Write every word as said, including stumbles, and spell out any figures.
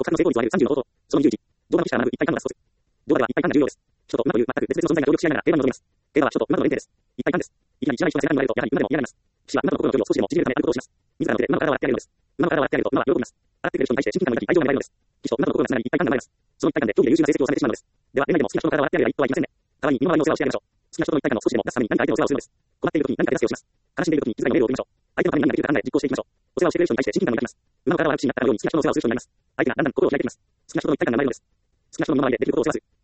作の成功率はさんじゅうのこと。そのにじゅういち。動画の記者が学ぶ一体感の脱出。動画では一体感が重要です。人と馬という全く別々の存在が協力し合いながら平和に臨みます。平和は人と馬との連携です。一体感です。いきなり知らない人が世界に生まれると、やはり馬でも嫌がります。騎士は馬との心の距離を少しでも縮めるためあることをします。自らの手で馬の体を洗ってあげるのです。馬の体を洗ってあげると馬は喜びます。洗ってくれる人に対して親近感が抱き愛情が芽生えるのです。騎士と馬との心がつながり一体感が生まれます。その一体感で競技で優秀な成績を収めてしまうのです。では、恋愛でも好きな人の体を洗ってあげればいいとは言いませんね。代わりに身の回りのお世話をしてあげましょう。好きな人との一体感を少しでも出すために何か相手のお世話をするのです。困っている時に何か手助けをします。悲しんでいる時に気遣いのメールを送りましょう。相手のために何ができるか考え実行していきましょう。お世話をしてくれる人に対して親近感が抱きます。馬の体を洗う騎士になったかのように好きな人のお世話をする人になります。相手がだんだん心を開いてきます。好きな人との一体感が生まれるのです。好きな人の身の回りでできることをお世話する。